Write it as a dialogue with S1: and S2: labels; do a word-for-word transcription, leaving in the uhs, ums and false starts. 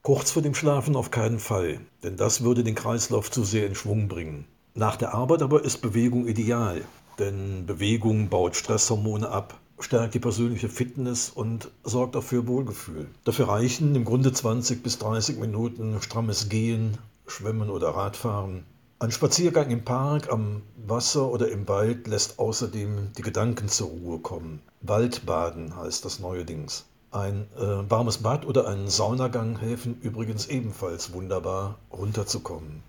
S1: Kurz vor dem Schlafen auf keinen Fall, denn das würde den Kreislauf zu sehr in Schwung bringen. Nach der Arbeit aber ist Bewegung ideal, denn Bewegung baut Stresshormone ab, stärkt die persönliche Fitness und sorgt auch für Wohlgefühl. Dafür reichen im Grunde zwanzig bis dreißig Minuten strammes Gehen, Schwimmen oder Radfahren. Ein Spaziergang im Park, am Wasser oder im Wald lässt außerdem die Gedanken zur Ruhe kommen. Waldbaden heißt das neuerdings. Ein äh, warmes Bad oder ein Saunagang helfen übrigens ebenfalls wunderbar runterzukommen.